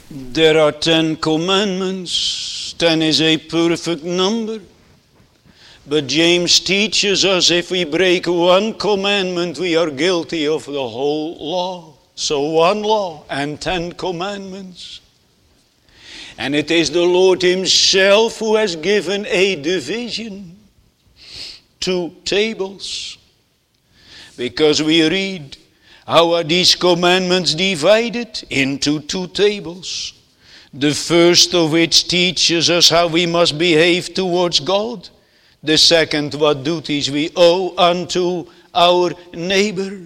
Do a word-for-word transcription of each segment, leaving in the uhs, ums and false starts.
There are ten commandments. Ten is a perfect number. But James teaches us if we break one commandment, we are guilty of the whole law. So one law and ten commandments. And it is the Lord himself who has given a division. Two tables. Because we read, how are these commandments divided? Into two tables. The first of which teaches us how we must behave towards God. The second, what duties we owe unto our neighbor.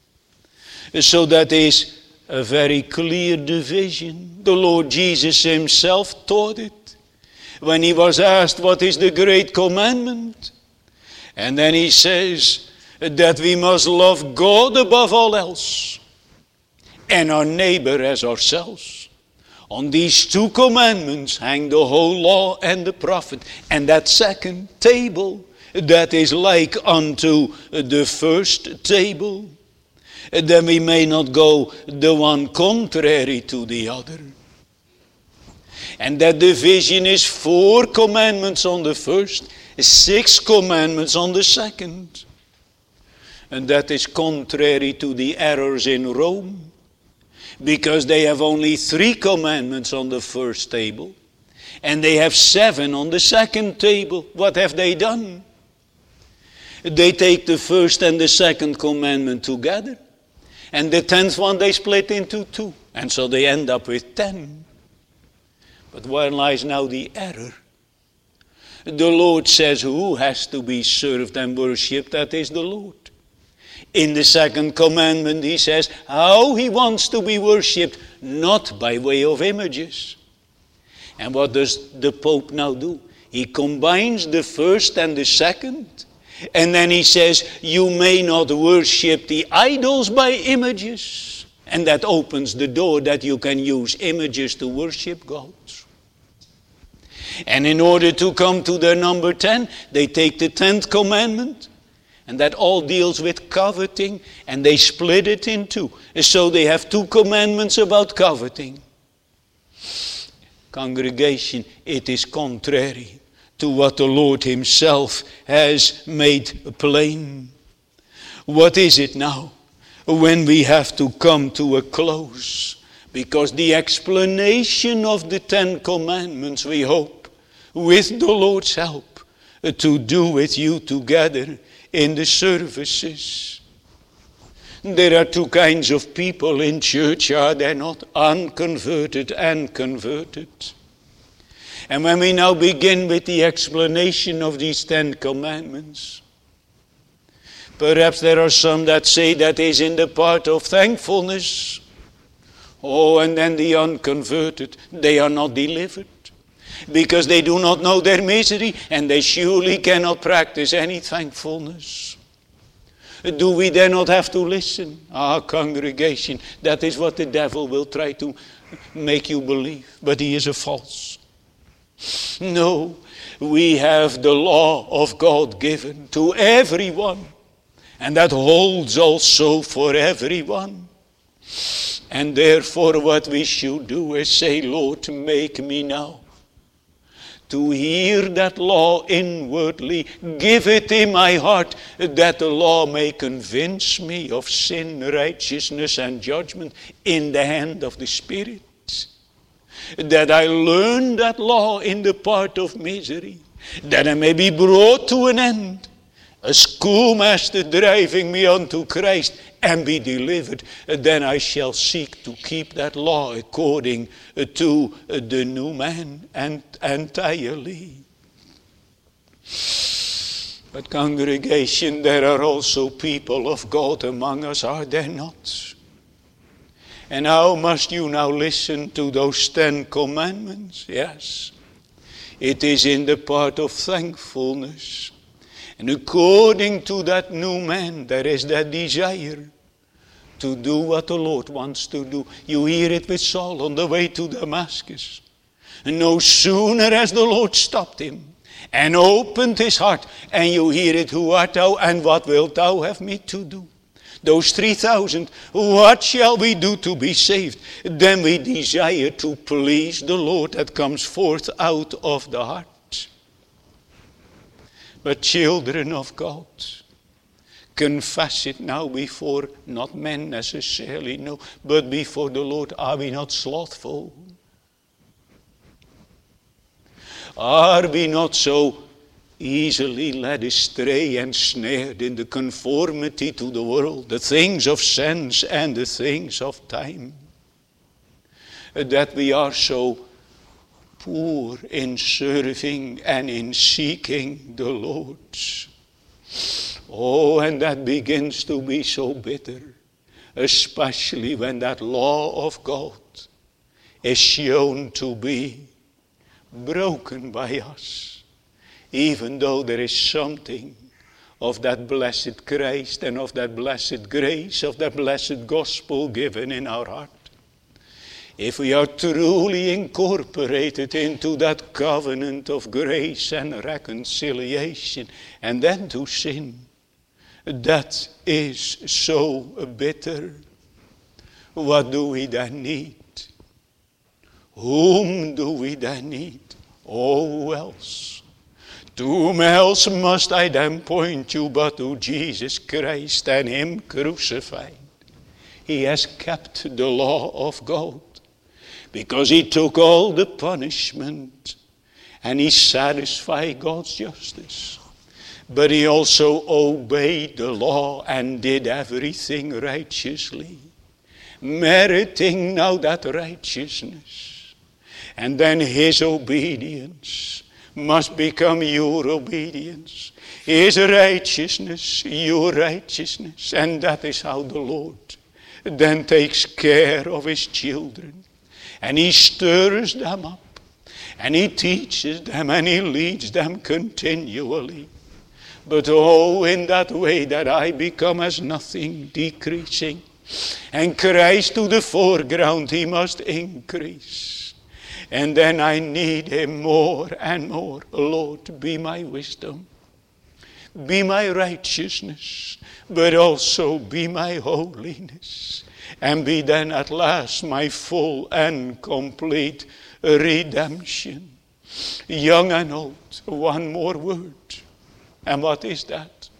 So that is a very clear division. The Lord Jesus himself taught it when he was asked what is the great commandment. And then he says that we must love God above all else and our neighbor as ourselves. On these two commandments hang the whole law and the prophet. And that second table, that is like unto the first table. Then we may not go the one contrary to the other. And that division is four commandments on the first, six commandments on the second. And that is contrary to the errors in Rome. Because they have only three commandments on the first table. And they have seven on the second table. What have they done? They take the first and the second commandment together. And the tenth one they split into two. And so they end up with ten. But where lies now the error? The Lord says who has to be served and worshipped? That is the Lord. In the second commandment he says how he wants to be worshipped, not by way of images. And what does the Pope now do? He combines the first and the second. And then he says you may not worship the idols by images. And that opens the door that you can use images to worship God. And in order to come to their number ten, they take the tenth commandment. And that all deals with coveting, and they split it in two. So they have two commandments about coveting. Congregation, it is contrary to what the Lord himself has made plain. What is it now when we have to come to a close? Because the explanation of the Ten Commandments, we hope, with the Lord's help, to do with you together in the services. There are two kinds of people in church, are there not? Unconverted and converted. And when we now begin with the explanation of these Ten Commandments, perhaps there are some that say that is in the part of thankfulness. Oh, and then the unconverted, they are not delivered. Because they do not know their misery, and they surely cannot practice any thankfulness. Do we then not have to listen? Ah, congregation, that is what the devil will try to make you believe. But he is a false. No, we have the law of God given to everyone. And that holds also for everyone. And therefore what we should do is say, Lord, make me now to hear that law inwardly. Give it in my heart that the law may convince me of sin, righteousness, and judgment in the hand of the Spirit. That I learn that law in the part of misery. That I may be brought to an end. A schoolmaster driving me unto Christ and be delivered. Then I shall seek to keep that law according to the new man and entirely. But congregation, there are also people of God among us, are there not? And how must you now listen to those Ten Commandments? Yes, it is in the part of thankfulness. And according to that new man, there is that desire to do what the Lord wants to do. You hear it with Saul on the way to Damascus. And no sooner has the Lord stopped him and opened his heart, and you hear it, who art thou and what wilt thou have me to do? Those three thousand, what shall we do to be saved? Then we desire to please the Lord that comes forth out of the heart. But children of God, confess it now before, not men necessarily, no, but before the Lord. Are we not slothful? Are we not so easily led astray and snared in the conformity to the world, the things of sense and the things of time, that we are so poor in serving and in seeking the Lord? Oh, and that begins to be so bitter, especially when that law of God is shown to be broken by us, even though there is something of that blessed Christ and of that blessed grace, of that blessed gospel given in our heart. If we are truly incorporated into that covenant of grace and reconciliation, and then to sin, that is so bitter. What do we then need? Whom do we then need? Oh, who else? To whom else must I then point you but to Jesus Christ and Him crucified? He has kept the law of God, because He took all the punishment and He satisfied God's justice. But He also obeyed the law and did everything righteously, meriting now that righteousness. And then His obedience must become your obedience. His righteousness, your righteousness. And that is how the Lord then takes care of His children. And He stirs them up. And He teaches them and He leads them continually. But oh, in that way that I become as nothing, decreasing. And Christ to the foreground, He must increase. And then I need Him more and more. Lord, be my wisdom. Be my righteousness. But also be my holiness. And be then at last my full and complete redemption. Young and old, one more word. And what is that?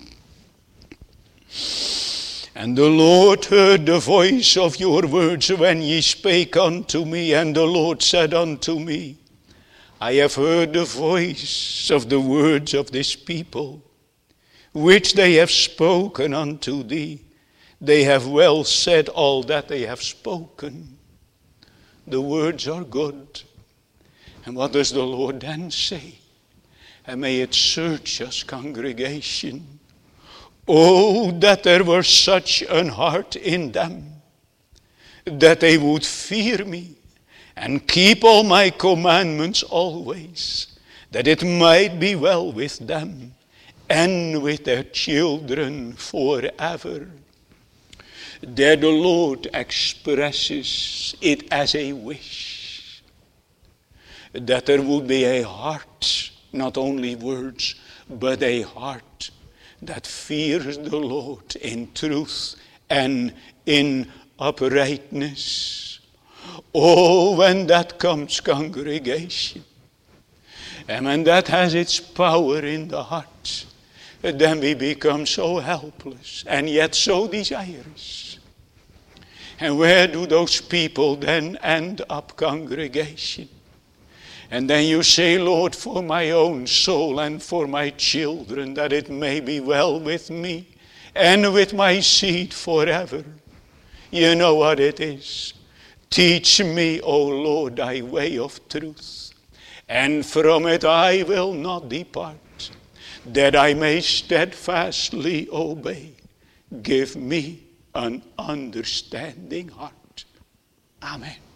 And the Lord heard the voice of your words when ye spake unto me. And the Lord said unto me, I have heard the voice of the words of this people, which they have spoken unto thee. They have well said all that they have spoken. The words are good. And what does the Lord then say? And may it search us, congregation. Oh, that there were such an heart in them, that they would fear me and keep all my commandments always, that it might be well with them and with their children forever. There the Lord expresses it as a wish, that there would be a heart, not only words, but a heart that fears the Lord in truth and in uprightness. Oh, when that comes, congregation, and when that has its power in the heart, then we become so helpless and yet so desirous. And where do those people then end up, congregation? And then you say, Lord, for my own soul and for my children, that it may be well with me and with my seed forever. You know what it is. Teach me, O Lord, thy way of truth, and from it I will not depart, that I may steadfastly obey. Give me an understanding heart. Amen.